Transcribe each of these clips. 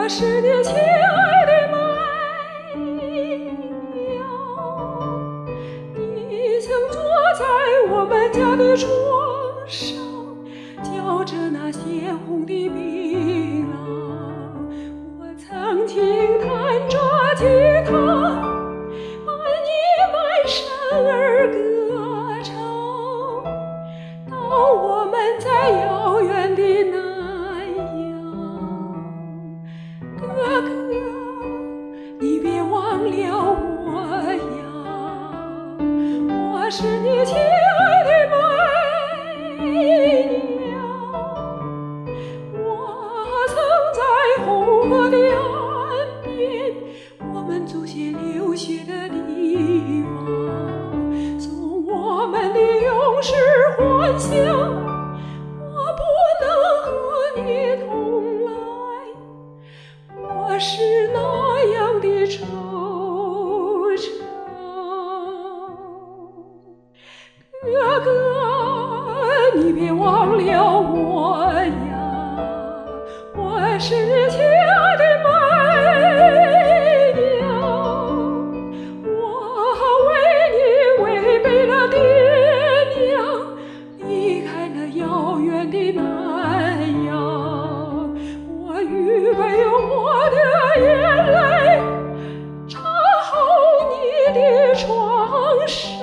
是你亲爱的麦苗，你曾坐在我们家的床上，嚼着那鲜红的槟榔。我曾轻弹着吉他，伴你满身儿歌唱。当我们在遥远的南洋，哥哥，你别忘了我呀，我是你亲爱的麦苗。我曾在红河的岸边，我们祖先流血的地方，送我们的勇士还乡。我不能和你同来，我是那样的惆怅。哥哥，你别忘了我呀，我是你亲爱的麦苗。我为你违背了爹娘，离开了遥远的南洋。我预备我的眼泪，插好你的创伤。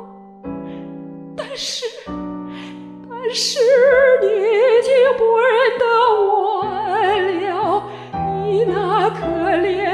但是你已经不认得我了，你那可怜